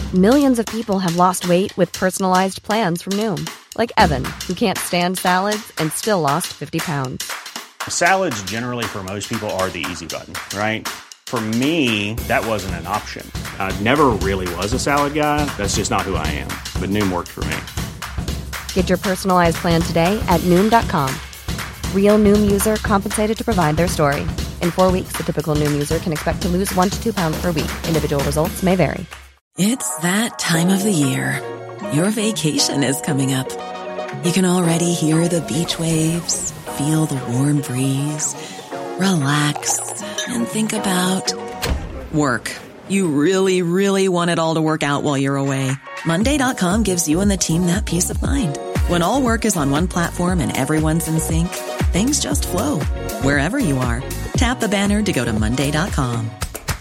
Millions of people have lost weight with personalized plans from Noom. Like Evan, who can't stand salads and still lost 50 pounds. Salads generally for most people are the easy button, right? For me, that wasn't an option. I never really was a salad guy. That's just not who I am. But Noom worked for me. Get your personalized plan today at Noom.com. Real Noom user compensated to provide their story. In 4 weeks, the typical Noom user can expect to lose 1 to 2 pounds per week. Individual results may vary. It's that time of the year. Your vacation is coming up. You can already hear the beach waves, feel the warm breeze, relax, and think about work. You really, really want it all to work out while you're away. Monday.com gives you and the team that peace of mind. When all work is on one platform and everyone's in sync, things just flow. Wherever you are, tap the banner to go to Monday.com.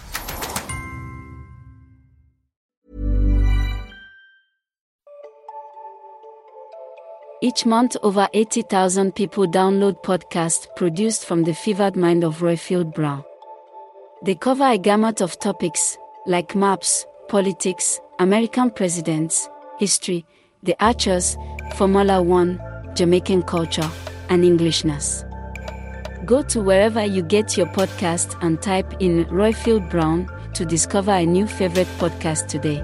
Each month, over 80,000 people download podcasts produced from the fevered mind of Roifield Brown. They cover a gamut of topics, like maps, politics, American presidents, history, the Archers, Formula One, Jamaican culture, and Englishness. Go to wherever you get your podcast and type in Roifield Brown to discover a new favorite podcast today.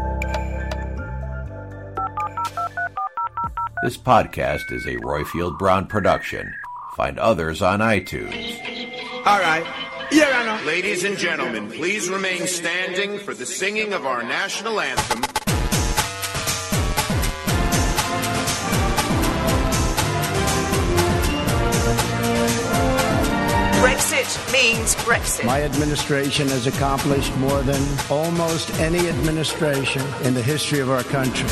This podcast is a Roifield Brown production. Find others on iTunes. All right. Your Honor. Ladies and gentlemen, please remain standing for the singing of our national anthem. Brexit means Brexit. My administration has accomplished more than almost any administration in the history of our country.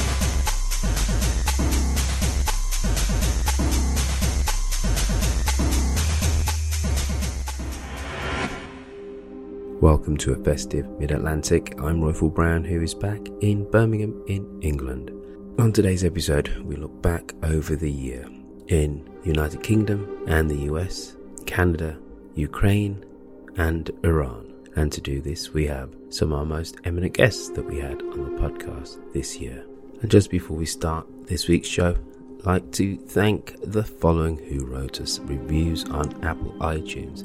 Welcome to a festive Mid-Atlantic. I'm Roifield Brown, who is back in Birmingham in England. On today's episode, we look back over the year in United Kingdom and the US, Canada, Ukraine and Iran. And to do this, we have some of our most eminent guests that we had on the podcast this year. And just before we start this week's show, I'd like to thank the following who wrote us reviews on Apple iTunes.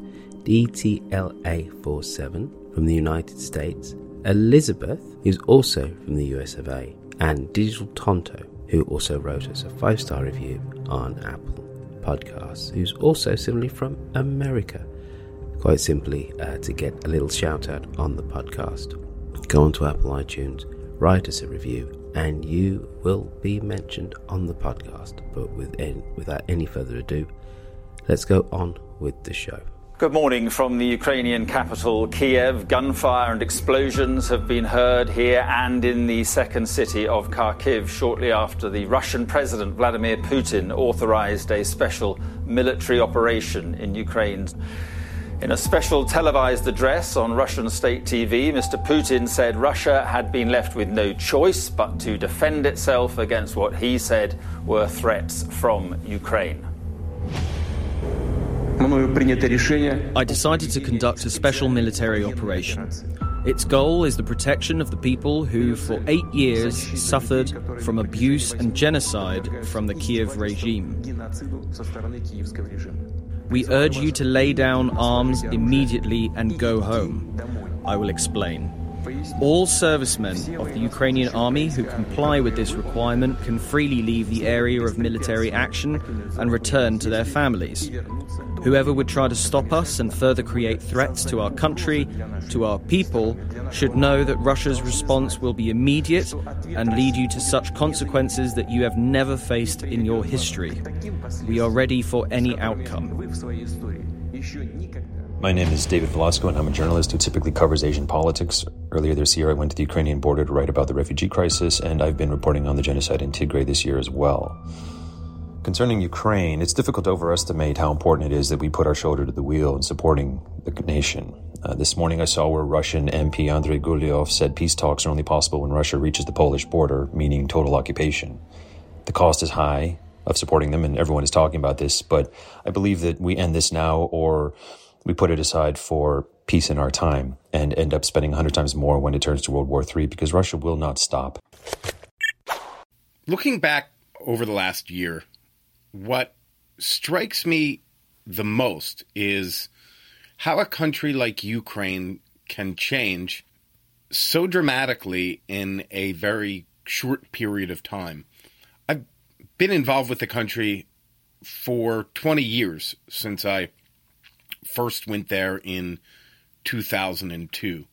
DTLA47 from the United States, Elizabeth, who's also from the US of A, and Digital Tonto, who also wrote us a 5-star review on Apple Podcasts, who's also similarly from America. Quite simply, to get a little shout out on the podcast, go onto Apple iTunes, write us a review, and you will be mentioned on the podcast. But without any further ado, let's go on with the show. Good morning from the Ukrainian capital, Kiev. Gunfire and explosions have been heard here and in the second city of Kharkiv shortly after the Russian President Vladimir Putin authorized a special military operation in Ukraine. In a special televised address on Russian state TV, Mr. Putin said Russia had been left with no choice but to defend itself against what he said were threats from Ukraine. I decided to conduct a special military operation. Its goal is the protection of the people who, for 8 years, suffered from abuse and genocide from the Kiev regime. We urge you to lay down arms immediately and go home. I will explain. All servicemen of the Ukrainian army who comply with this requirement can freely leave the area of military action and return to their families. Whoever would try to stop us and further create threats to our country, to our people, should know that Russia's response will be immediate and lead you to such consequences that you have never faced in your history. We are ready for any outcome. My name is David Velasco, and I'm a journalist who typically covers Asian politics. Earlier this year, I went to the Ukrainian border to write about the refugee crisis, and I've been reporting on the genocide in Tigray this year as well. Concerning Ukraine, it's difficult to overestimate how important it is that we put our shoulder to the wheel in supporting the nation. This morning I saw where Russian MP Andrei Gulyov said peace talks are only possible when Russia reaches the Polish border, meaning total occupation. The cost is high of supporting them, and everyone is talking about this, but I believe that we end this now or we put it aside for peace in our time and end up spending 100 times more when it turns to World War III, because Russia will not stop. Looking back over the last year, what strikes me the most is how a country like Ukraine can change so dramatically in a very short period of time. I've been involved with the country for 20 years since I first went there in 2002.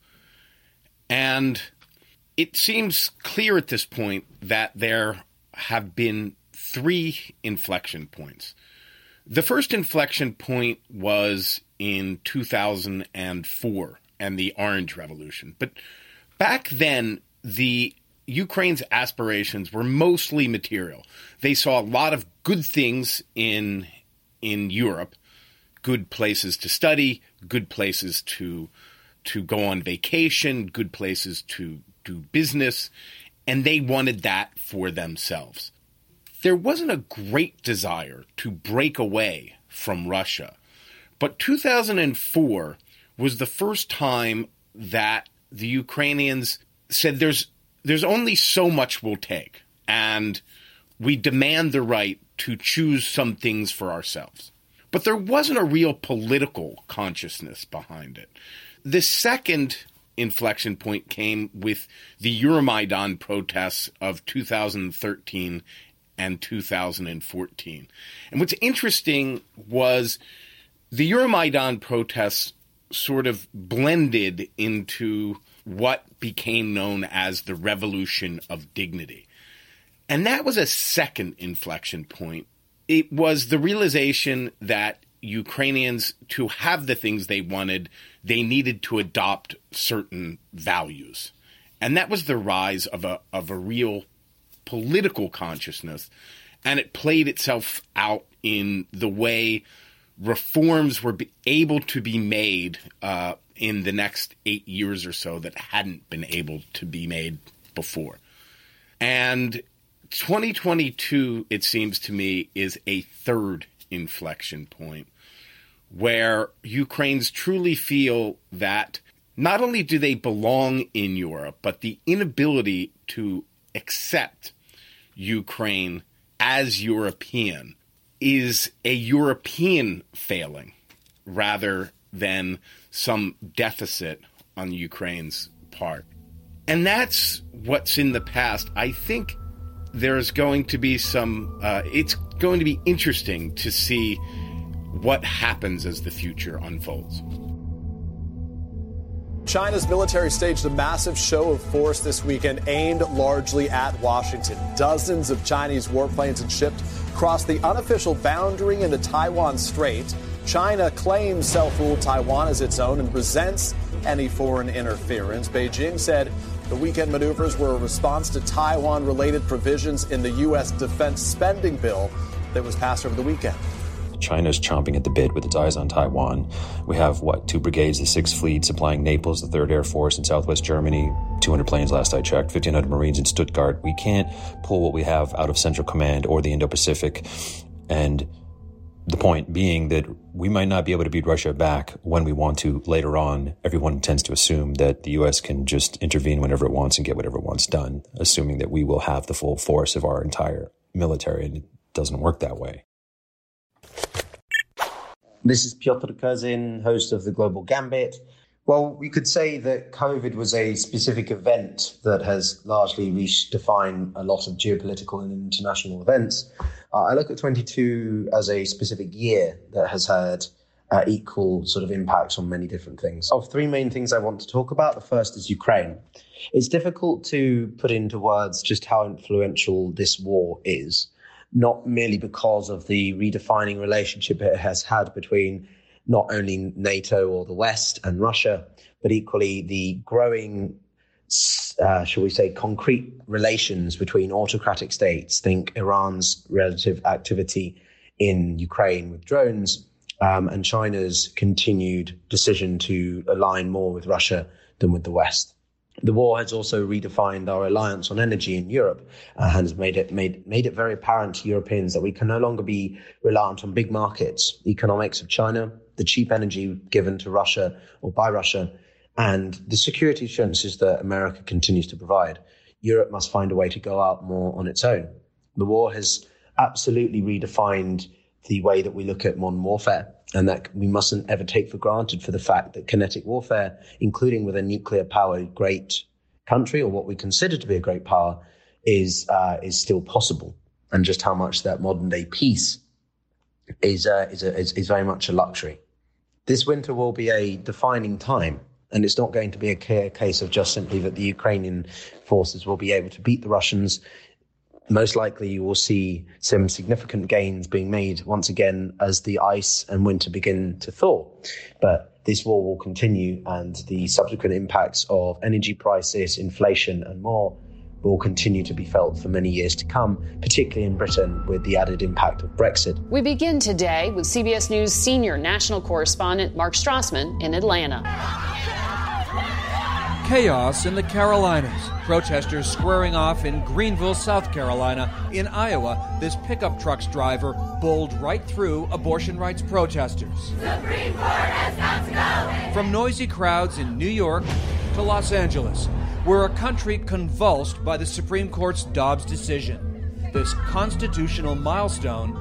And it seems clear at this point that there have been 3 inflection points. The first inflection point was in 2004 and the Orange Revolution. But back then, Ukraine's aspirations were mostly material. They saw a lot of good things in Europe, good places to study, good places to go on vacation, good places to do business, and they wanted that for themselves. There wasn't a great desire to break away from Russia, but 2004 was the first time that the Ukrainians said there's only so much we'll take, and we demand the right to choose some things for ourselves. But there wasn't a real political consciousness behind it. The second inflection point came with the Euromaidan protests of 2013 and 2014. And what's interesting was the Euromaidan protests sort of blended into what became known as the Revolution of Dignity. And that was a second inflection point. It was the realization that Ukrainians, to have the things they wanted, they needed to adopt certain values. And that was the rise of a real political consciousness. And it played itself out in the way reforms were able to be made in the next 8 years or so that hadn't been able to be made before. And 2022, it seems to me, is a third inflection point where Ukrainians truly feel that not only do they belong in Europe, but the inability to accept Ukraine as European is a European failing rather than some deficit on Ukraine's part. And that's what's in the past. I think there's going to be it's going to be interesting to see what happens as the future unfolds. China's military staged a massive show of force this weekend aimed largely at Washington. Dozens of Chinese warplanes and ships crossed the unofficial boundary in the Taiwan Strait. China claims self-ruled Taiwan as its own and resents any foreign interference. Beijing said the weekend maneuvers were a response to Taiwan-related provisions in the U.S. defense spending bill that was passed over the weekend. China's chomping at the bit with its eyes on Taiwan. We have, 2 brigades, the 6th Fleet supplying Naples, the 3rd Air Force in southwest Germany, 200 planes last I checked, 1,500 Marines in Stuttgart. We can't pull what we have out of Central Command or the Indo-Pacific. And the point being that we might not be able to beat Russia back when we want to later on. Everyone tends to assume that the U.S. can just intervene whenever it wants and get whatever it wants done, assuming that we will have the full force of our entire military, and it doesn't work that way. This is Piotr Kozin, host of the Global Gambit. Well, we could say that COVID was a specific event that has largely redefined a lot of geopolitical and international events. I look at 22 as a specific year that has had equal sort of impacts on many different things. Of 3 main things I want to talk about, the first is Ukraine. It's difficult to put into words just how influential this war is, not merely because of the redefining relationship it has had between not only NATO or the West and Russia, but equally the growing, shall we say, concrete relations between autocratic states. Think Iran's relative activity in Ukraine with drones, and China's continued decision to align more with Russia than with the West. The war has also redefined our reliance on energy in Europe and has made it very apparent to Europeans that we can no longer be reliant on big markets. Economics of China, the cheap energy given to Russia or by Russia, and the security assurances that America continues to provide, Europe must find a way to go out more on its own. The war has absolutely redefined the way that we look at modern warfare, and that we mustn't ever take for granted for the fact that kinetic warfare, including with a nuclear-powered great country, or what we consider to be a great power, is still possible, and just how much that modern-day peace is very much a luxury. This winter will be a defining time, and it's not going to be a clear case of just simply that the Ukrainian forces will be able to beat the Russians. Most likely you will see some significant gains being made once again as the ice and winter begin to thaw. But this war will continue, and the subsequent impacts of energy prices, inflation and more will continue to be felt for many years to come, particularly in Britain with the added impact of Brexit. We begin today with CBS News senior national correspondent Mark Strassman in Atlanta. Chaos in the Carolinas. Protesters squaring off in Greenville, South Carolina. In Iowa, this pickup truck's driver bowled right through abortion rights protesters. Supreme Court has got to go. From noisy crowds in New York to Los Angeles, we're a country convulsed by the Supreme Court's Dobbs decision. This constitutional milestone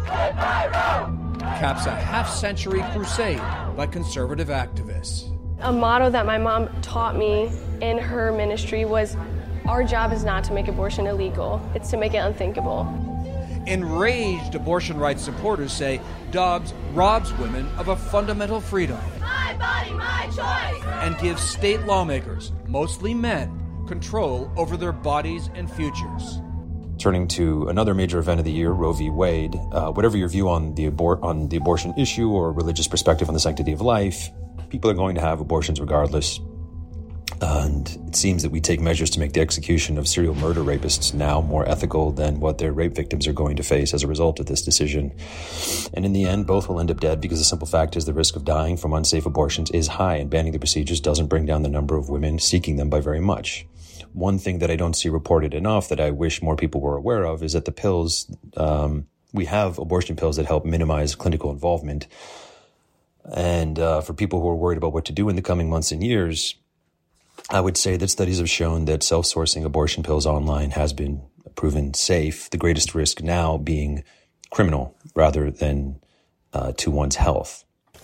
caps a half-century crusade by conservative activists. A motto that my mom taught me in her ministry was, our job is not to make abortion illegal, it's to make it unthinkable. Enraged abortion rights supporters say Dobbs robs women of a fundamental freedom. My body, my choice! And gives state lawmakers, mostly men, control over their bodies and futures. Turning to another major event of the year, Roe v. Wade, whatever your view on the abortion issue or religious perspective on the sanctity of life, people are going to have abortions regardless. And it seems that we take measures to make the execution of serial murder rapists now more ethical than what their rape victims are going to face as a result of this decision. And in the end, both will end up dead because the simple fact is the risk of dying from unsafe abortions is high, and banning the procedures doesn't bring down the number of women seeking them by very much. One thing that I don't see reported enough that I wish more people were aware of is that the pills, we have abortion pills that help minimize clinical involvement. And for people who are worried about what to do in the coming months and years, I would say that studies have shown that self-sourcing abortion pills online has been proven safe, the greatest risk now being criminal rather than to one's health.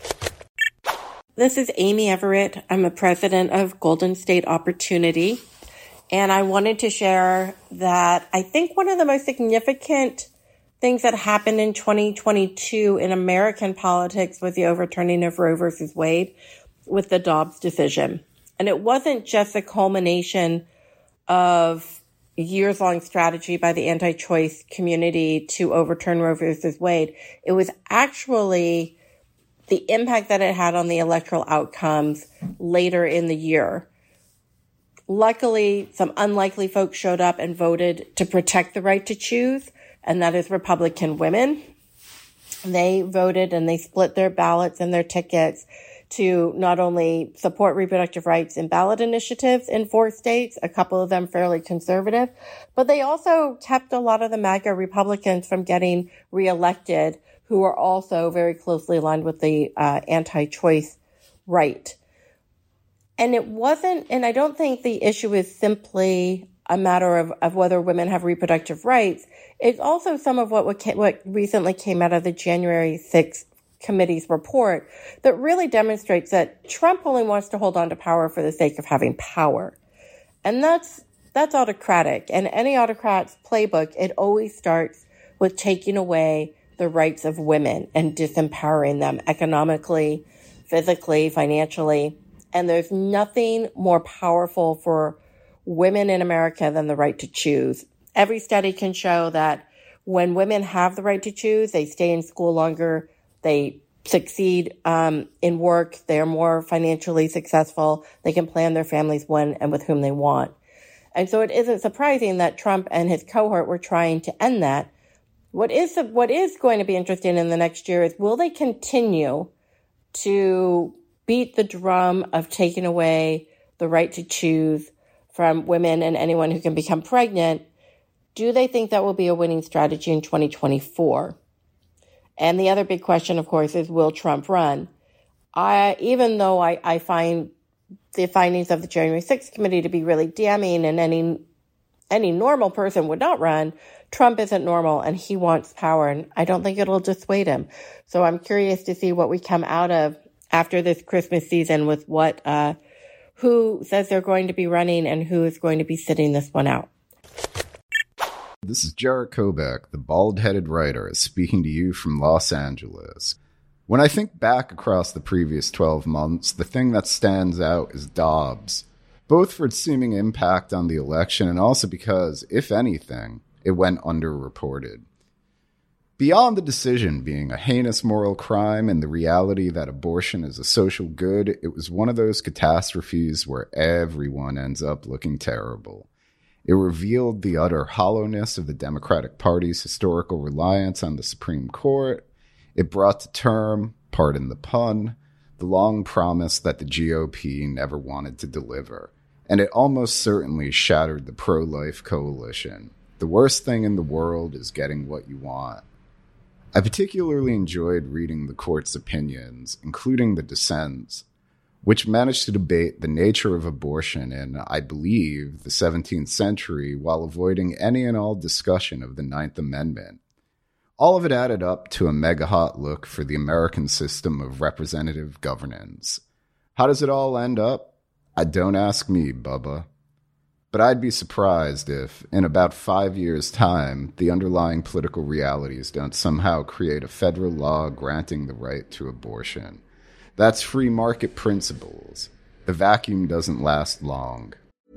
This is Amy Everett. I'm a president of Golden State Opportunity, and I wanted to share that I think one of the most significant things that happened in 2022 in American politics was the overturning of Roe versus Wade with the Dobbs decision. And it wasn't just a culmination of years-long strategy by the anti-choice community to overturn Roe versus Wade. It was actually the impact that it had on the electoral outcomes later in the year. Luckily, some unlikely folks showed up and voted to protect the right to choose, and that is Republican women. They voted and they split their ballots and their tickets to not only support reproductive rights in ballot initiatives in 4 states, a couple of them fairly conservative, but they also kept a lot of the MAGA Republicans from getting reelected, who are also very closely aligned with the anti-choice right. And it wasn't, and I don't think the issue is simply a matter of whether women have reproductive rights. It's also some of what recently came out of the January 6th committee's report that really demonstrates that Trump only wants to hold on to power for the sake of having power. And that's autocratic. And any autocrat's playbook, it always starts with taking away the rights of women and disempowering them economically, physically, financially. And there's nothing more powerful for women in America than the right to choose. Every study can show that when women have the right to choose, they stay in school longer, they succeed in work, they are more financially successful, they can plan their families when and with whom they want. And so it isn't surprising that Trump and his cohort were trying to end that. What is going to be interesting in the next year is, will they continue to beat the drum of taking away the right to choose from women and anyone who can become pregnant? Do they think that will be a winning strategy in 2024? And the other big question, of course, is, will Trump run? even though I find the findings of the January 6th committee to be really damning and any normal person would not run, Trump isn't normal and he wants power, and I don't think it'll dissuade him. So I'm curious to see what we come out of after this Christmas season with who says they're going to be running and who is going to be sitting this one out. This is Jared Kobach, the bald-headed writer, speaking to you from Los Angeles. When I think back across the previous 12 months, the thing that stands out is Dobbs, both for its seeming impact on the election and also because, if anything, it went underreported. Beyond the decision being a heinous moral crime and the reality that abortion is a social good, it was one of those catastrophes where everyone ends up looking terrible. It revealed the utter hollowness of the Democratic Party's historical reliance on the Supreme Court. It brought to term, pardon the pun, the long promise that the GOP never wanted to deliver. And it almost certainly shattered the pro-life coalition. The worst thing in the world is getting what you want. I particularly enjoyed reading the court's opinions, including the dissents, which managed to debate the nature of abortion in, I believe, the 17th century while avoiding any and all discussion of the Ninth Amendment. All of it added up to a mega-hot look for the American system of representative governance. How does it all end up? Don't ask me, Bubba. But I'd be surprised if, in about 5 years' time, the underlying political realities don't somehow create a federal law granting the right to abortion. That's free market principles. The vacuum doesn't last long.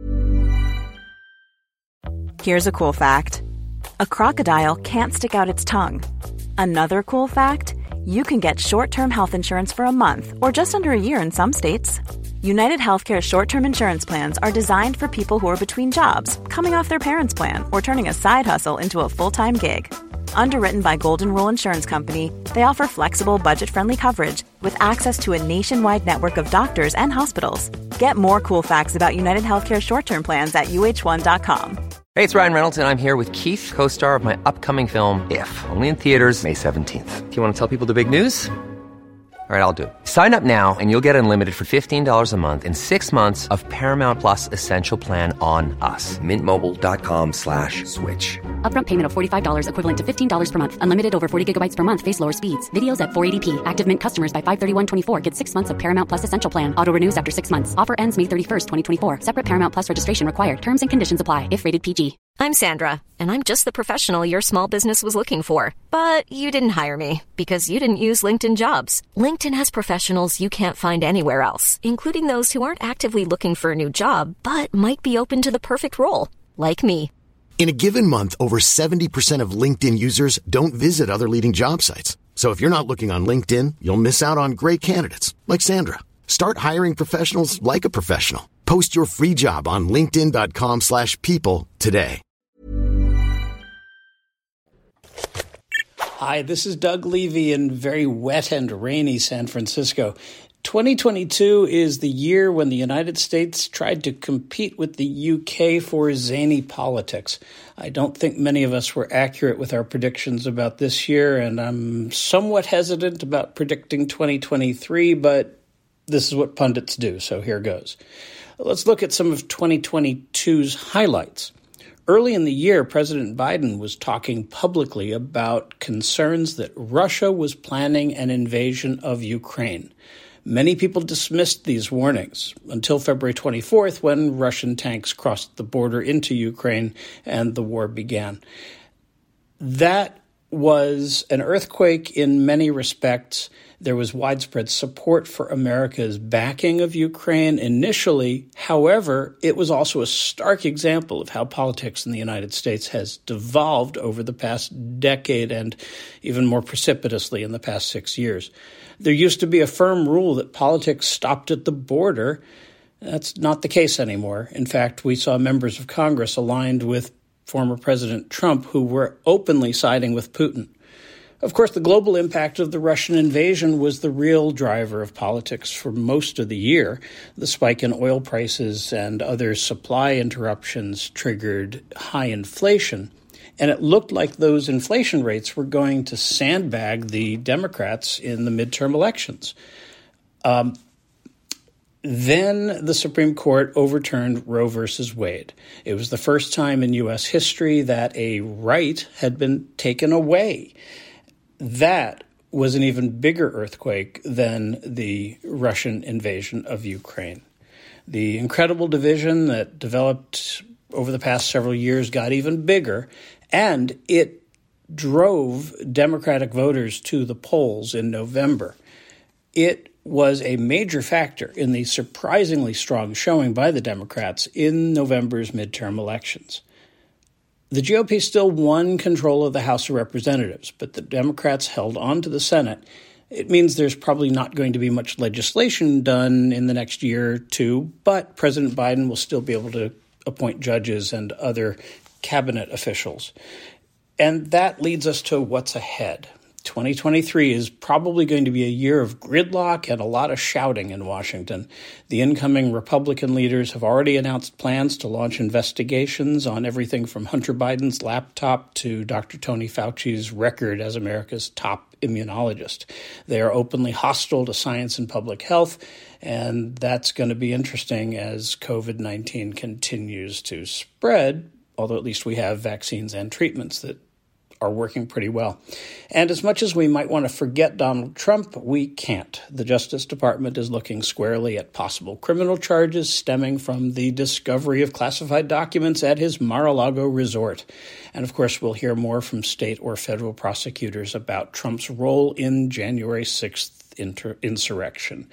Here's a cool fact. A crocodile can't stick out its tongue. Another cool fact, you can get short-term health insurance for a month or just under a year in some states. United Healthcare short-term insurance plans are designed for people who are between jobs, coming off their parents' plan, or turning a side hustle into a full-time gig. Underwritten by Golden Rule Insurance Company, they offer flexible, budget-friendly coverage with access to a nationwide network of doctors and hospitals. Get more cool facts about United Healthcare short-term plans at uh1.com. Hey, it's Ryan Reynolds, and I'm here with Keith, co-star of my upcoming film, If, only in theaters May 17th. Do you want to tell people the big news? All right, I'll do it. Sign up now and you'll get unlimited for $15 a month and 6 months of Paramount Plus Essential Plan on us. MintMobile.com/switch. Upfront payment of $45 equivalent to $15 per month. Unlimited over 40 gigabytes per month. Face lower speeds. Videos at 480p. Active Mint customers by 531.24 get 6 months of Paramount Plus Essential Plan. Auto renews after 6 months. Offer ends May 31st, 2024. Separate Paramount Plus registration required. Terms and conditions apply if rated PG. I'm Sandra, and I'm just the professional your small business was looking for. But you didn't hire me because you didn't use LinkedIn Jobs. LinkedIn has professionals you can't find anywhere else, including those who aren't actively looking for a new job, but might be open to the perfect role, like me. In a given month, over 70% of LinkedIn users don't visit other leading job sites. So if you're not looking on LinkedIn, you'll miss out on great candidates like Sandra. Start hiring professionals like a professional. Post your free job on linkedin.com/people today. Hi, this is Doug Levy in very wet and rainy San Francisco. 2022 is the year when the United States tried to compete with the UK for zany politics. I don't think many of us were accurate with our predictions about this year, and I'm somewhat hesitant about predicting 2023, but this is what pundits do, so here goes. Let's look at some of 2022's highlights. Early in the year, President Biden was talking publicly about concerns that Russia was planning an invasion of Ukraine. Many people dismissed these warnings until February 24th, when Russian tanks crossed the border into Ukraine and the war began. That was an earthquake in many respects. There was widespread support for America's backing of Ukraine initially. However, it was also a stark example of how politics in the United States has devolved over the past decade and even more precipitously in the past 6 years. There used to be a firm rule that politics stopped at the border. That's not the case anymore. In fact, we saw members of Congress aligned with former President Trump who were openly siding with Putin. Of course, the global impact of the Russian invasion was the real driver of politics for most of the year. The spike in oil prices and other supply interruptions triggered high inflation, and it looked like those inflation rates were going to sandbag the Democrats in the midterm elections. Then the Supreme Court overturned Roe versus Wade. It was the first time in U.S. history that a right had been taken away. That was an even bigger earthquake than the Russian invasion of Ukraine. The incredible division that developed over the past several years got even bigger, and it drove Democratic voters to the polls in November. It was a major factor in the surprisingly strong showing by the Democrats in November's midterm elections. The GOP still won control of the House of Representatives, but the Democrats held on to the Senate. It means there's probably not going to be much legislation done in the next year or two, but President Biden will still be able to appoint judges and other cabinet officials. And that leads us to what's ahead. 2023 is probably going to be a year of gridlock and a lot of shouting in Washington. The incoming Republican leaders have already announced plans to launch investigations on everything from Hunter Biden's laptop to Dr. Tony Fauci's record as America's top immunologist. They are openly hostile to science and public health, and that's going to be interesting as COVID-19 continues to spread, although at least we have vaccines and treatments that are working pretty well. And as much as we might want to forget Donald Trump, we can't. The Justice Department is looking squarely at possible criminal charges stemming from the discovery of classified documents at his Mar-a-Lago resort. And of course, we'll hear more from state or federal prosecutors about Trump's role in January 6th insurrection.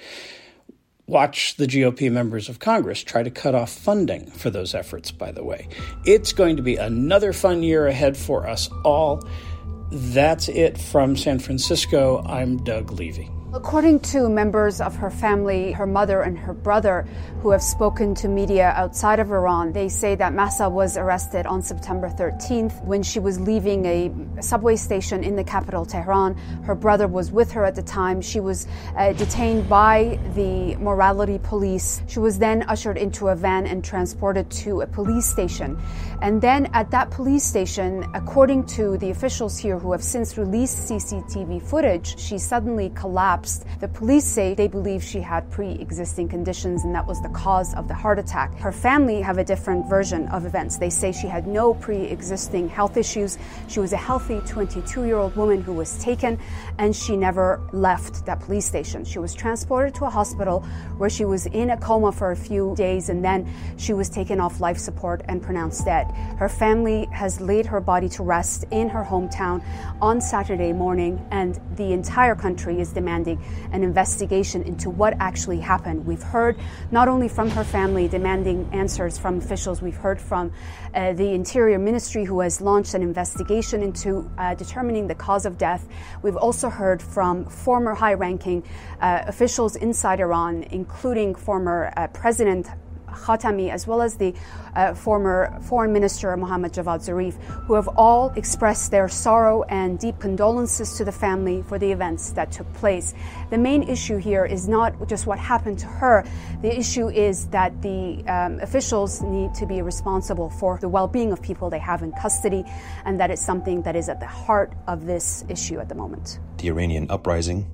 Watch the GOP members of Congress try to cut off funding for those efforts, by the way. It's going to be another fun year ahead for us all. That's it from San Francisco. I'm Doug Levy. According to members of her family, her mother and her brother, who have spoken to media outside of Iran, they say that Mahsa was arrested on September 13th when she was leaving a subway station in the capital, Tehran. Her brother was with her at the time. She was detained by the morality police. She was then ushered into a van and transported to a police station. And then at that police station, according to the officials here who have since released CCTV footage, she suddenly collapsed. The police say they believe she had pre-existing conditions and that was the cause of the heart attack. Her family have a different version of events. They say she had no pre-existing health issues. She was a healthy 22-year-old woman who was taken, and she never left that police station. She was transported to a hospital where she was in a coma for a few days, and then she was taken off life support and pronounced dead. Her family has laid her body to rest in her hometown on Saturday morning, and the entire country is demanding an investigation into what actually happened. We've heard not only from her family demanding answers from officials, we've heard from the Interior Ministry, who has launched an investigation into determining the cause of death. We've also heard from former high-ranking officials inside Iran, including former President Khatami, as well as the former Foreign Minister Mohammad Javad Zarif, who have all expressed their sorrow and deep condolences to the family for the events that took place. The main issue here is not just what happened to her. The issue is that the officials need to be responsible for the well-being of people they have in custody, and that is something that is at the heart of this issue at the moment. The Iranian uprising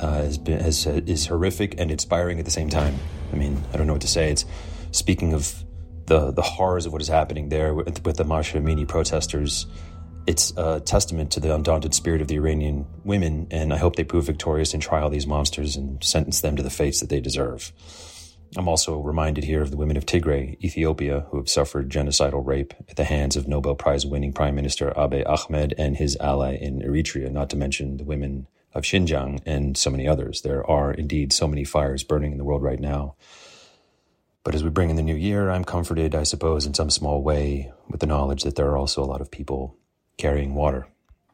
is horrific and inspiring at the same time. I mean, I don't know what to say. It's speaking of the horrors of what is happening there with the Mahsa Amini protesters. It's a testament to the undaunted spirit of the Iranian women, and I hope they prove victorious and trial these monsters and sentence them to the fates that they deserve. I'm also reminded here of the women of Tigray, Ethiopia, who have suffered genocidal rape at the hands of Nobel Prize-winning Prime Minister Abiy Ahmed and his ally in Eritrea, not to mention the women of Xinjiang and so many others. There are indeed so many fires burning in the world right now. But as we bring in the new year, I'm comforted, I suppose, in some small way with the knowledge that there are also a lot of people carrying water.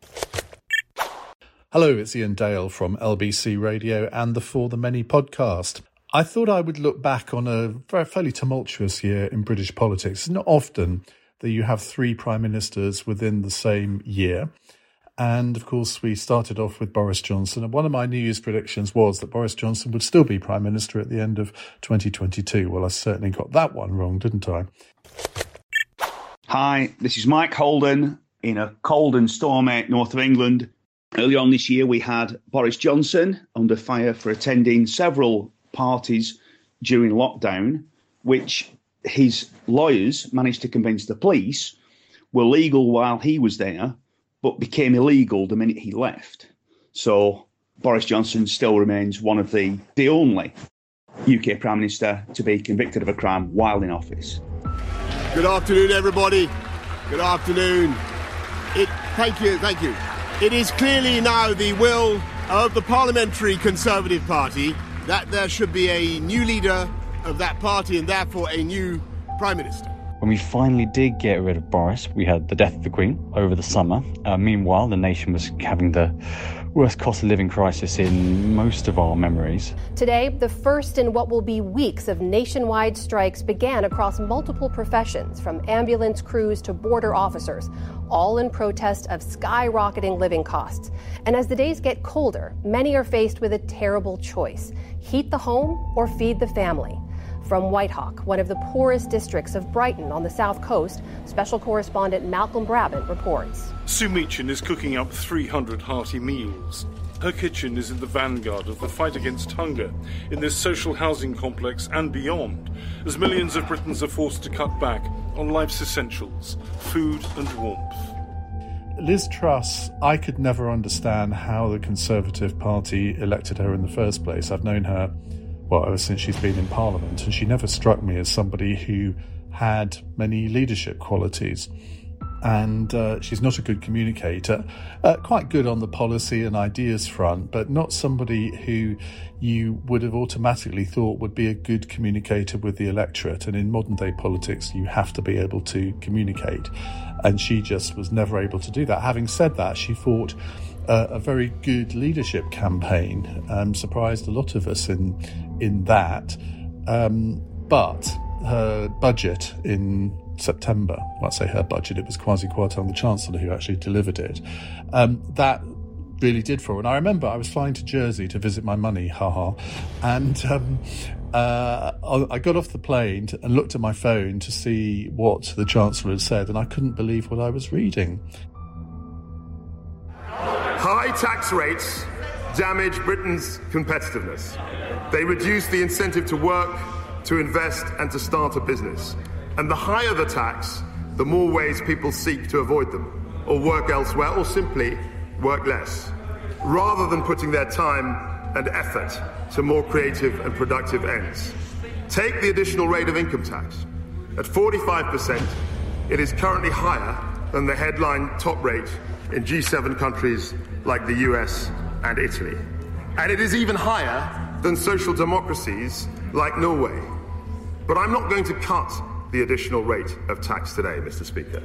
Hello, it's Ian Dale from LBC Radio and the For the Many podcast. I thought I would look back on a fairly tumultuous year in British politics. It's not often that you have three prime ministers within the same year. And, of course, we started off with Boris Johnson. And one of my New Year's predictions was that Boris Johnson would still be Prime Minister at the end of 2022. Well, I certainly got that one wrong, didn't I? Hi, this is Mike Holden in a cold and stormy north of England. Earlier on this year, we had Boris Johnson under fire for attending several parties during lockdown, which his lawyers managed to convince the police were legal while he was there, but became illegal the minute he left. So Boris Johnson still remains one of the only UK Prime Minister to be convicted of a crime while in office. Good afternoon, everybody. Good afternoon. Thank you. It is clearly now the will of the Parliamentary Conservative Party that there should be a new leader of that party and therefore a new Prime Minister. When we finally did get rid of Boris, we had the death of the Queen over the summer. Meanwhile, the nation was having the worst cost of living crisis in most of our memories. Today, the first in what will be weeks of nationwide strikes began across multiple professions, from ambulance crews to border officers, all in protest of skyrocketing living costs. And as the days get colder, many are faced with a terrible choice: heat the home or feed the family. From Whitehawk, one of the poorest districts of Brighton on the south coast, special correspondent Malcolm Brabant reports. Sue Meachin is cooking up 300 hearty meals. Her kitchen is in the vanguard of the fight against hunger in this social housing complex and beyond, as millions of Britons are forced to cut back on life's essentials, food and warmth. Liz Truss, I could never understand how the Conservative Party elected her in the first place. I've known her ever since she's been in Parliament, and she never struck me as somebody who had many leadership qualities. And she's not a good communicator, quite good on the policy and ideas front, but not somebody who you would have automatically thought would be a good communicator with the electorate. And in modern day politics, you have to be able to communicate. And she just was never able to do that. Having said that, she fought a very good leadership campaign, surprised a lot of us in that. But her budget in September, well, I say her budget, it was Kwasi Kwarteng, the Chancellor, who actually delivered it. That really did for her. And I remember I was flying to Jersey to visit my money, and I got off the plane and looked at my phone to see what the Chancellor had said, and I couldn't believe what I was reading. High tax rates damage Britain's competitiveness. They reduce the incentive to work, to invest, and to start a business. And the higher the tax, the more ways people seek to avoid them, or work elsewhere, or simply work less, rather than putting their time and effort to more creative and productive ends. Take the additional rate of income tax. At 45%, it is currently higher than the headline top rate in G7 countries like the US and Italy. And it is even higher than social democracies like Norway. But I'm not going to cut the additional rate of tax today, Mr. Speaker.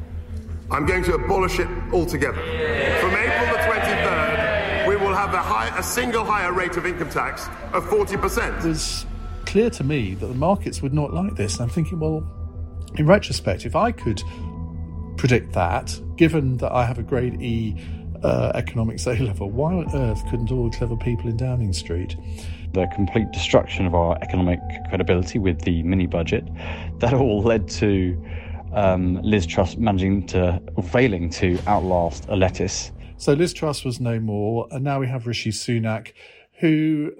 I'm going to abolish it altogether. From April the 23rd, we will have a single higher rate of income tax of 40%. It was clear to me that the markets would not like this. And I'm thinking, well, in retrospect, if I could predict that, given that I have a grade E economics A level, why on earth couldn't all the clever people in Downing Street? The complete destruction of our economic credibility with the mini budget, that all led to Liz Truss failing to outlast a lettuce. So Liz Truss was no more, and now we have Rishi Sunak, who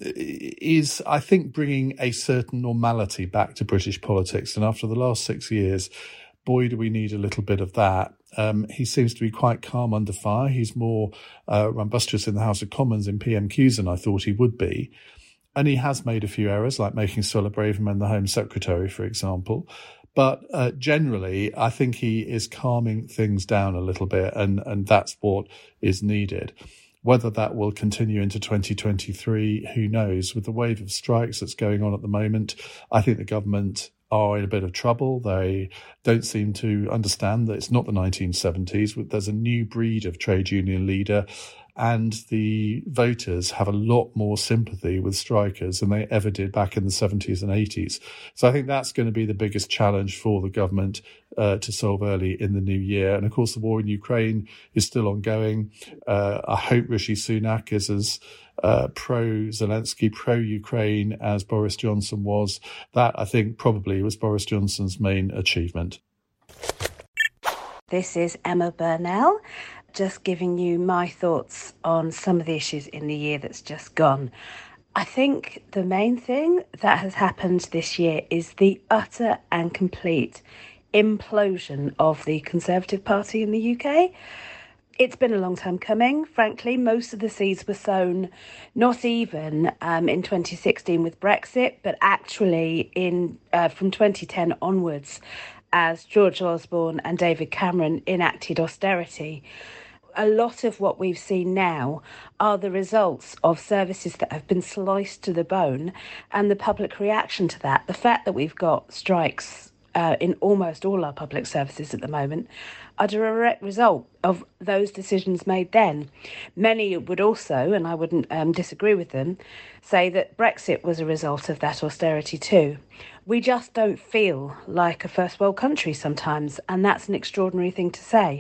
is, I think, bringing a certain normality back to British politics. And after the last 6 years, boy, do we need a little bit of that. He seems to be quite calm under fire. He's more rumbustious in the House of Commons in PMQs than I thought he would be. And he has made a few errors, like making Suella Braverman the Home Secretary, for example. But generally, I think he is calming things down a little bit, and that's what is needed. Whether that will continue into 2023, who knows? With the wave of strikes that's going on at the moment, I think the government are in a bit of trouble. They don't seem to understand that it's not the 1970s. There's a new breed of trade union leader, and the voters have a lot more sympathy with strikers than they ever did back in the 70s and 80s. So I think that's going to be the biggest challenge for the government to solve early in the new year. And of course, the war in Ukraine is still ongoing. I hope Rishi Sunak is as pro-Zelensky, pro-Ukraine as Boris Johnson was. That, I think, probably was Boris Johnson's main achievement. This is Emma Burnell. just giving you my thoughts on some of the issues in the year that's just gone. I think the main thing that has happened this year is the utter and complete implosion of the Conservative Party in the UK. It's been a long time coming, frankly. Most of the seeds were sown not even in 2016 with Brexit, but actually from 2010 onwards as George Osborne and David Cameron enacted austerity. A lot of what we've seen now are the results of services that have been sliced to the bone and the public reaction to that. The fact that we've got strikes in almost all our public services at the moment are a direct result of those decisions made then. Many would also, and I wouldn't disagree with them, say that Brexit was a result of that austerity too. We just don't feel like a first world country sometimes, and that's an extraordinary thing to say.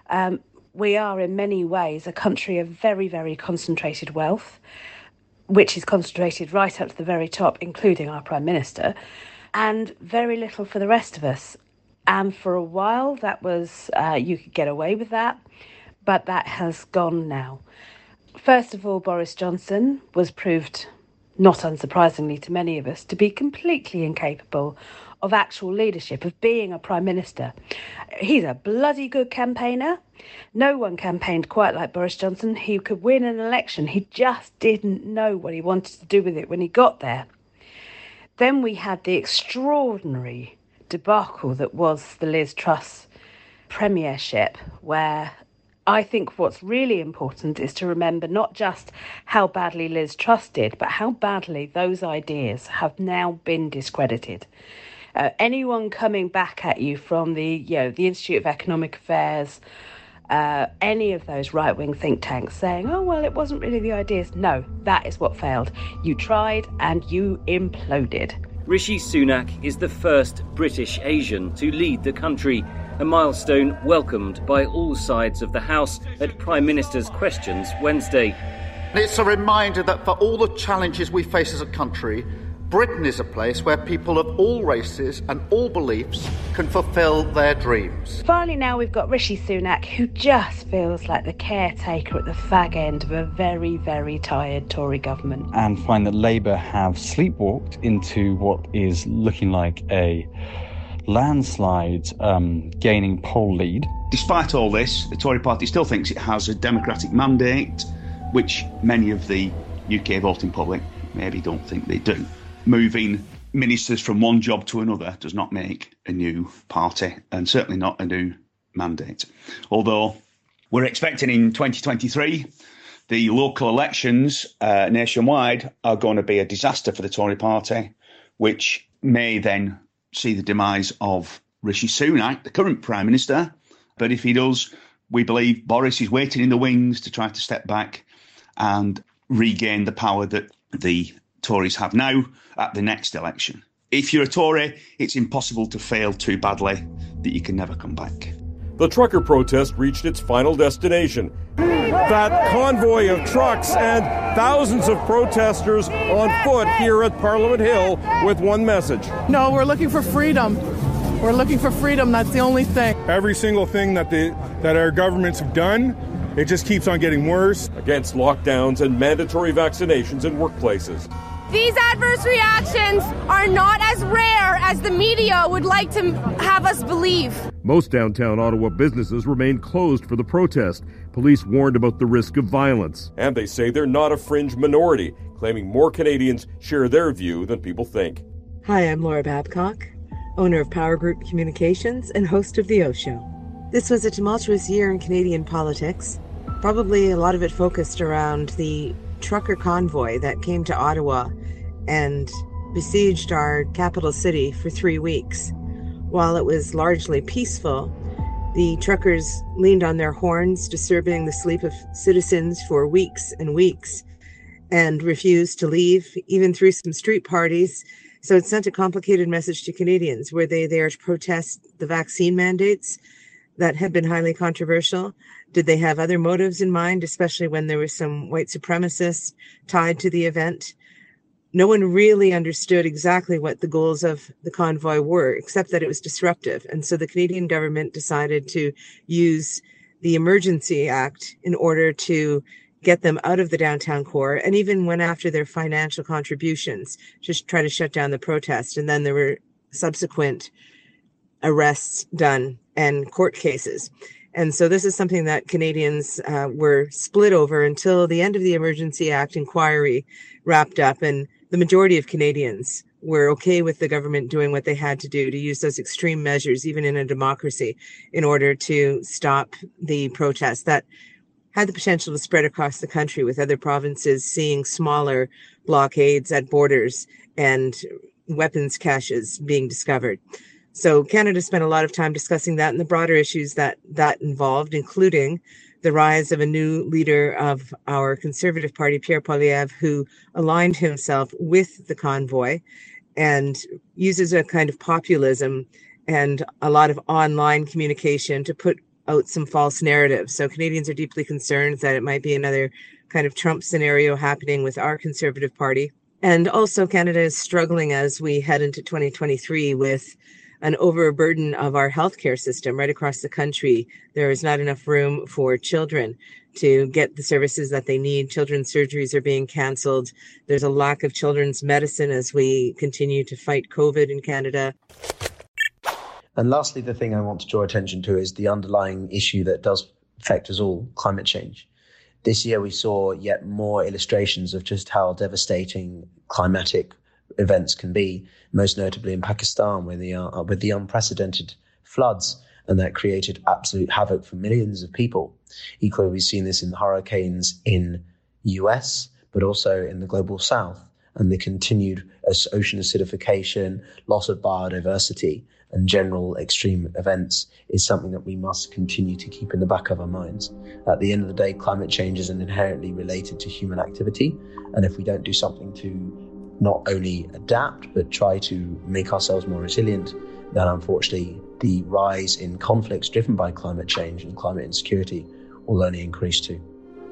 We are in many ways a country of very, very concentrated wealth, which is concentrated right up to the very top, including our Prime Minister, and very little for the rest of us. And for a while, that was you could get away with that, but that has gone now. First of all, Boris Johnson was proved, not unsurprisingly to many of us, to be completely incapable of actual leadership, of being a Prime Minister. He's a bloody good campaigner. No one campaigned quite like Boris Johnson. He could win an election. He just didn't know what he wanted to do with it when he got there. Then we had the extraordinary debacle that was the Liz Truss premiership, where I think what's really important is to remember not just how badly Liz Truss did, but how badly those ideas have now been discredited. Anyone coming back at you from the Institute of Economic Affairs, any of those right-wing think tanks saying, oh, well, it wasn't really the ideas. No, that is what failed. You tried and you imploded. Rishi Sunak is the first British Asian to lead the country, a milestone welcomed by all sides of the House at Prime Minister's Questions Wednesday. It's a reminder that for all the challenges we face as a country, Britain is a place where people of all races and all beliefs can fulfil their dreams. Finally, now we've got Rishi Sunak, who just feels like the caretaker at the fag end of a very, very tired Tory government. And find that Labour have sleepwalked into what is looking like a landslide gaining poll lead. Despite all this, the Tory party still thinks it has a democratic mandate, which many of the UK voting public maybe don't think they do. Moving ministers from one job to another does not make a new party, and certainly not a new mandate. Although we're expecting in 2023, the local elections nationwide are going to be a disaster for the Tory party, which may then see the demise of Rishi Sunak, the current Prime Minister. But if he does, we believe Boris is waiting in the wings to try to step back and regain the power that the Tories have now at the next election. If you're a Tory, it's impossible to fail too badly that you can never come back. The trucker protest reached its final destination. That convoy of trucks and thousands of protesters on foot here at Parliament Hill with one message. No, we're looking for freedom. We're looking for freedom. That's the only thing. Every single thing that our governments have done, it just keeps on getting worse. Against lockdowns and mandatory vaccinations in workplaces. These adverse reactions are not as rare as the media would like to have us believe. Most downtown Ottawa businesses remain closed for the protest. Police warned about the risk of violence. And they say they're not a fringe minority, claiming more Canadians share their view than people think. Hi, I'm Laura Babcock, owner of Power Group Communications and host of The O Show. This was a tumultuous year in Canadian politics. Probably a lot of it focused around the trucker convoy that came to Ottawa and besieged our capital city for 3 weeks. While it was largely peaceful, the truckers leaned on their horns, disturbing the sleep of citizens for weeks and weeks, and refused to leave, even through some street parties. So it sent a complicated message to Canadians. Were they there to protest the vaccine mandates that had been highly controversial? Did they have other motives in mind, especially when there were some white supremacists tied to the event? No one really understood exactly what the goals of the convoy were, except that it was disruptive. And so the Canadian government decided to use the Emergency Act in order to get them out of the downtown core, and even went after their financial contributions to try to shut down the protest. And then there were subsequent arrests done and court cases. And so this is something that Canadians were split over until the end of the Emergency Act inquiry wrapped up. And the majority of Canadians were okay with the government doing what they had to do to use those extreme measures, even in a democracy, in order to stop the protests that had the potential to spread across the country, with other provinces seeing smaller blockades at borders and weapons caches being discovered. So Canada spent a lot of time discussing that and the broader issues that involved, including the rise of a new leader of our Conservative Party, Pierre Poilievre, who aligned himself with the convoy and uses a kind of populism and a lot of online communication to put out some false narratives. So Canadians are deeply concerned that it might be another kind of Trump scenario happening with our Conservative Party. And also Canada is struggling as we head into 2023 with an overburden of our healthcare system right across the country. There is not enough room for children to get the services that they need. Children's surgeries are being cancelled. There's a lack of children's medicine as we continue to fight COVID in Canada. And lastly, the thing I want to draw attention to is the underlying issue that does affect us all, climate change. This year, we saw yet more illustrations of just how devastating climatic events can be, most notably in Pakistan, with the unprecedented floods, and that created absolute havoc for millions of people. Equally, we've seen this in the hurricanes in US, but also in the global south, and the continued ocean acidification, loss of biodiversity, and general extreme events is something that we must continue to keep in the back of our minds. At the end of the day, climate change is inherently related to human activity, and if we don't do something to not only adapt, but try to make ourselves more resilient, then unfortunately the rise in conflicts driven by climate change and climate insecurity will only increase too.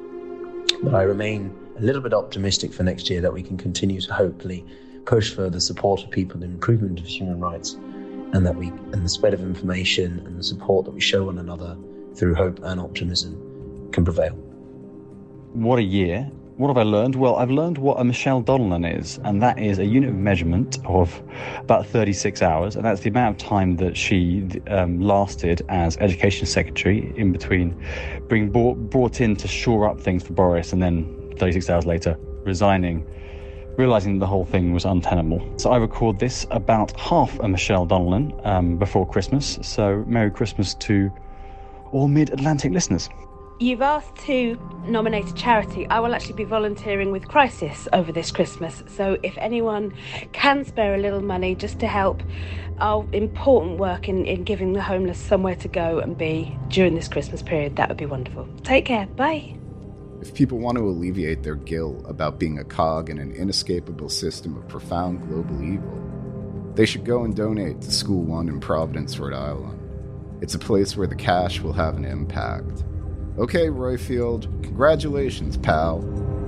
But I remain a little bit optimistic for next year that we can continue to hopefully push for the support of people, the improvement of human rights, and the spread of information and the support that we show one another through hope and optimism can prevail. What a year. What have I learned? Well, I've learned what a Michelle Donnellan is, and that is a unit of measurement of about 36 hours, and that's the amount of time that she lasted as Education Secretary in between being brought in to shore up things for Boris and then 36 hours later resigning, realising the whole thing was untenable. So I record this about half a Michelle Donnellan before Christmas, so Merry Christmas to all Mid-Atlantic listeners. You've asked to nominate a charity. I will actually be volunteering with Crisis over this Christmas. So if anyone can spare a little money just to help our important work in giving the homeless somewhere to go and be during this Christmas period, that would be wonderful. Take care. Bye. If people want to alleviate their guilt about being a cog in an inescapable system of profound global evil, they should go and donate to School One in Providence, Rhode Island. It's a place where the cash will have an impact. Okay, Royfield, congratulations, pal.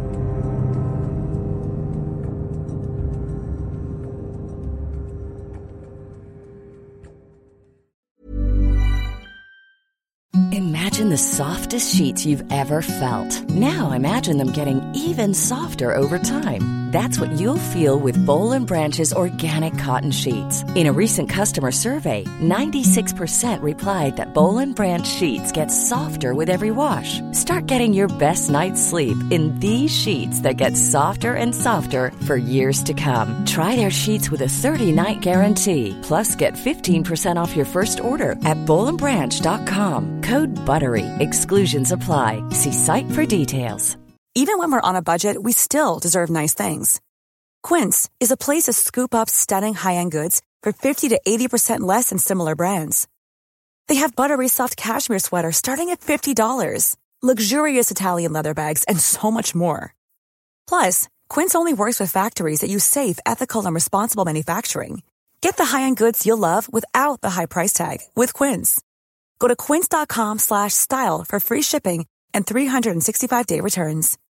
Imagine the softest sheets you've ever felt. Now imagine them getting even softer over time. That's what you'll feel with Boll & Branch's organic cotton sheets. In a recent customer survey, 96% replied that Boll & Branch sheets get softer with every wash. Start getting your best night's sleep in these sheets that get softer and softer for years to come. Try their sheets with a 30-night guarantee. Plus, get 15% off your first order at bollandbranch.com. Code BUTTERY. Exclusions apply. See site for details. Even when we're on a budget, we still deserve nice things. Quince is a place to scoop up stunning high-end goods for 50 to 80% less than similar brands. They have buttery soft cashmere sweaters starting at $50, luxurious Italian leather bags, and so much more. Plus, Quince only works with factories that use safe, ethical, and responsible manufacturing. Get the high-end goods you'll love without the high price tag with Quince. Go to quince.com/style for free shipping and 365-day returns.